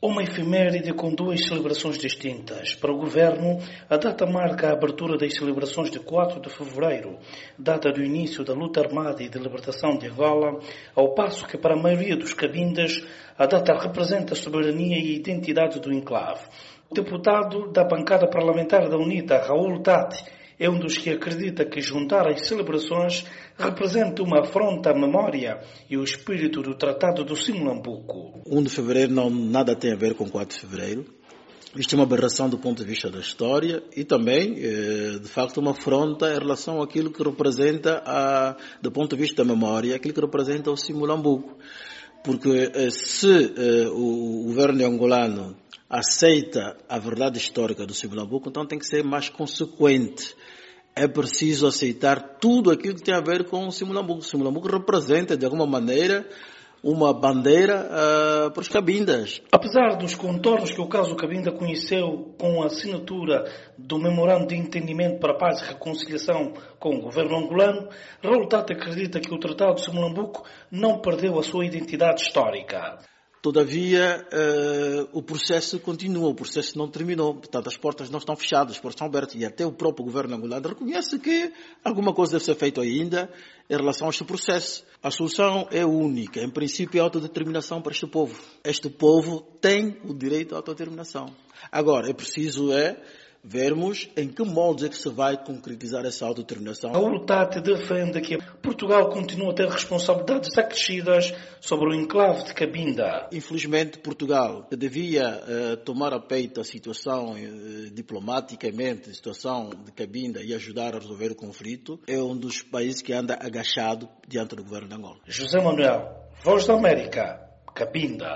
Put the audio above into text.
Uma efeméride com duas celebrações distintas. Para o Governo, a data marca a abertura das celebrações de 4 de fevereiro, data do início da luta armada e de libertação de Angola, ao passo que para a maioria dos cabindas, a data representa a soberania e a identidade do enclave. O deputado da bancada parlamentar da UNITA, Raul Tati, é um dos que acredita que juntar as celebrações representa uma afronta à memória e o espírito do Tratado do Simulambuco. 1 de fevereiro nada tem a ver com 4 de fevereiro. Isto é uma aberração do ponto de vista da história e também, de facto, uma afronta em relação àquilo que representa, do ponto de vista da memória, aquilo que representa o Simulambuco. Porque se o governo angolano aceita a verdade histórica do Simulambuco, então tem que ser mais consequente. É preciso aceitar tudo aquilo que tem a ver com o Simulambuco. O Simulambuco representa, de alguma maneira, uma bandeira para os cabindas. Apesar dos contornos que o caso Cabinda conheceu com a assinatura do Memorando de Entendimento para a Paz e Reconciliação com o governo angolano, Raul Tati acredita que o Tratado do Simulambuco não perdeu a sua identidade histórica. Todavia, o processo continua, o processo não terminou. Portanto, as portas não estão fechadas, as portas estão abertas. E até o próprio governo angolano reconhece que alguma coisa deve ser feita ainda em relação a este processo. A solução é única. Em princípio, é a autodeterminação para este povo. Este povo tem o direito à autodeterminação. Agora, é preciso vermos em que moldes é que se vai concretizar essa autodeterminação. Raul Tati defende que Portugal continua a ter responsabilidades acrescidas sobre o enclave de Cabinda. Infelizmente, Portugal devia tomar a peito a situação diplomaticamente, a situação de Cabinda e ajudar a resolver o conflito. É um dos países que anda agachado diante do governo de Angola. José Manuel, Voz da América, Cabinda.